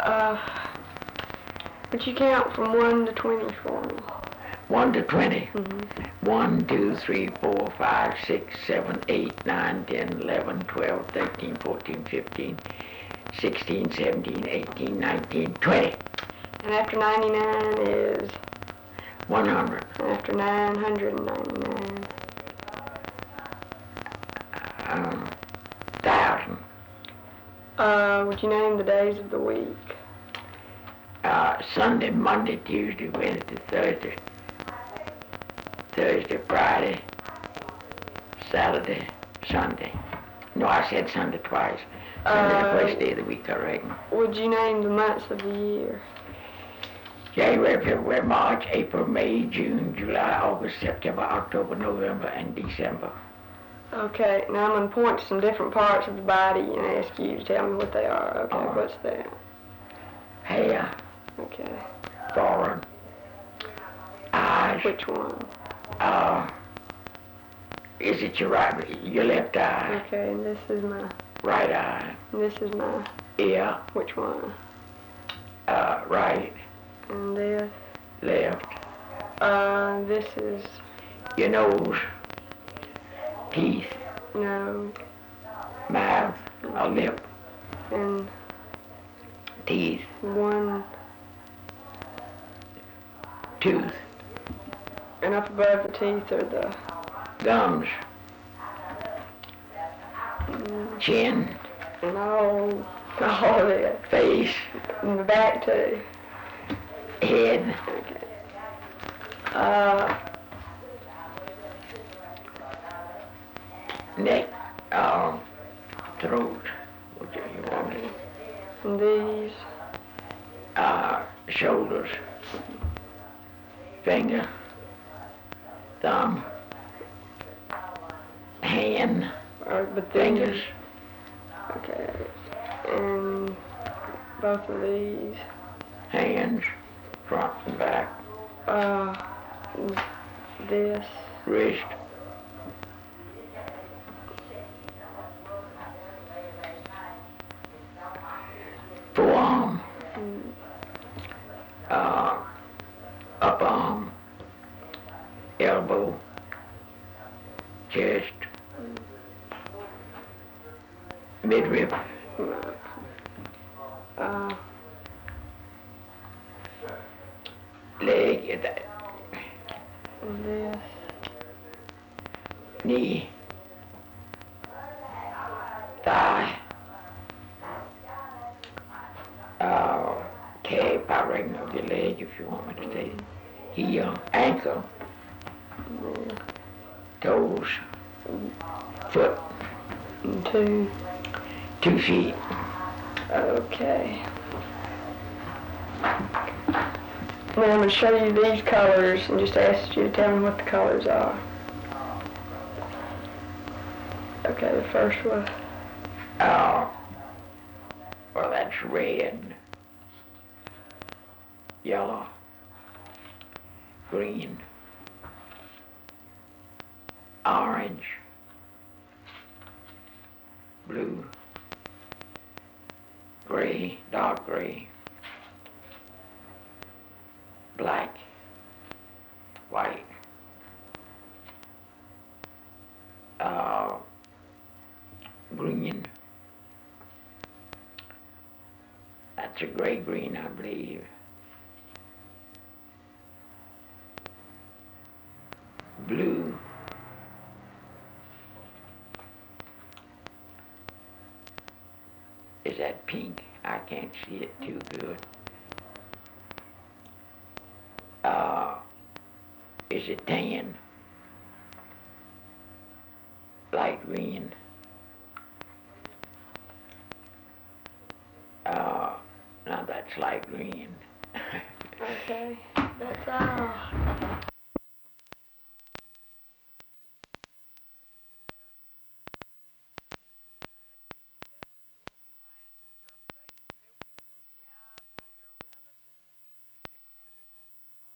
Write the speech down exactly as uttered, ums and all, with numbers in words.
Uh, would you count from one to twenty for me? One to twenty. Mm-hmm. One, two, three, four, five, six, seven, eight, nine, ten, eleven, twelve, thirteen, fourteen, fifteen, sixteen, seventeen, eighteen, nineteen, twenty. And after ninety-nine is? One hundred. After nine hundred ninety-nine. Um, thousand. Uh, would you name the days of the week? Uh, Sunday, Monday, Tuesday, Wednesday, Thursday. Thursday, Friday, Saturday, Sunday. No, I said Sunday twice. Sunday, Uh, the first day of the week, I reckon. Would you name the months of the year? January, February, March, April, May, June, July, August, September, October, November, and December. Okay, now I'm going to point to some different parts of the body and ask you to tell me what they are. Okay, All right. what's that? Hair, Okay. forehead, eyes. Which one? Uh, is it your right, your left eye, Okay, and this is my, right eye, and this is my, ear, which one? uh, right, And this? left, Uh, this is, your nose, teeth, no, mouth, a lip, and teeth, one, tooth, and up above the teeth are the, gums, mm, chin, and all, all of this. face, And the back too. head, Okay. Uh, neck, um, throat, what do you want me? and these, Uh, shoulders, finger, thumb, hand, are, but fingers, these, okay, and both of these, hands, front and back, uh, this, wrist, forearm, mm, uh, up arm, elbow, chest, midriff, uh, leg, that, and this, knee, thigh, uh, calf, I reckon, of your leg, if you want me to say, heel, ankle, and toes, foot, and two, two feet. okay. Now I'm going to show you these colors and just ask you to tell me what the colors are. Okay, the first one, Uh, well, that's red, yellow, green, orange, blue, gray, dark gray, black, white, uh, green. That's a gray green, I believe. Blue. Is that pink? I can't see it too good. Uh, is it tan? Light green. Uh, now that's light green. okay, that's all.